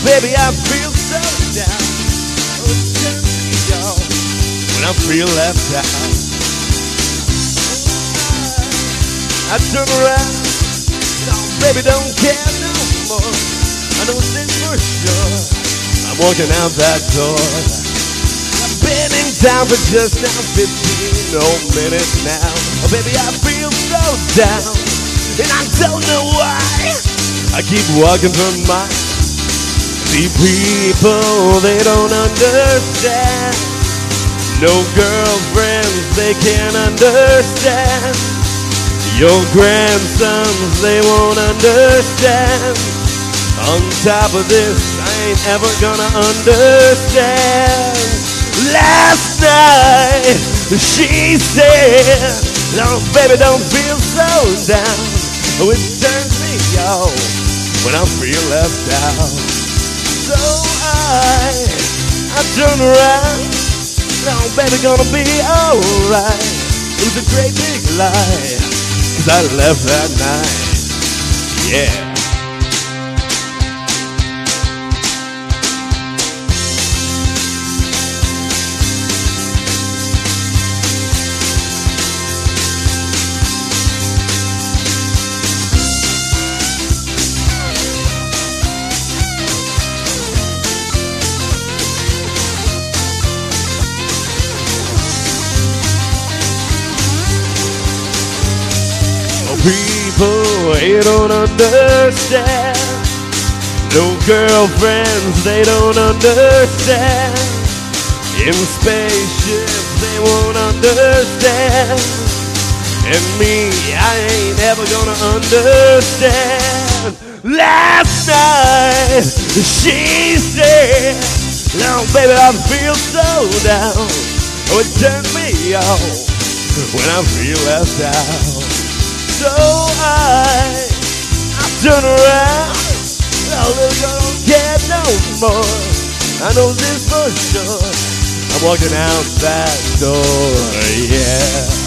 baby, I feel so down. Oh, it turns me on when I feel left out. I turn around, no, baby, don't care no more. I know this for sure. I'm walking out that door. I've been in town for just now 15 minutes now. Oh, baby, I feel so down, and I don't know why. I keep walking for miles. See people, they don't understand. No girlfriends, they can't understand. Your grandsons, they won't understand. On top of this, I ain't ever gonna understand. Last night, she said, no, baby, don't feel so down. Oh, it turns me on when I feel left out. So I turn around. No, baby, gonna be alright. It was a great big lie, 'cause I left that night. Yeah. People, they don't understand. No girlfriends, they don't understand. In spaceships, they won't understand. And me, I ain't ever gonna understand. Last night, she said, no, baby, I feel so down. Oh, it turned me on when I feel left out. So I turn around. Oh, little girl don't care no more. I know this for sure. I'm walking out that door, yeah.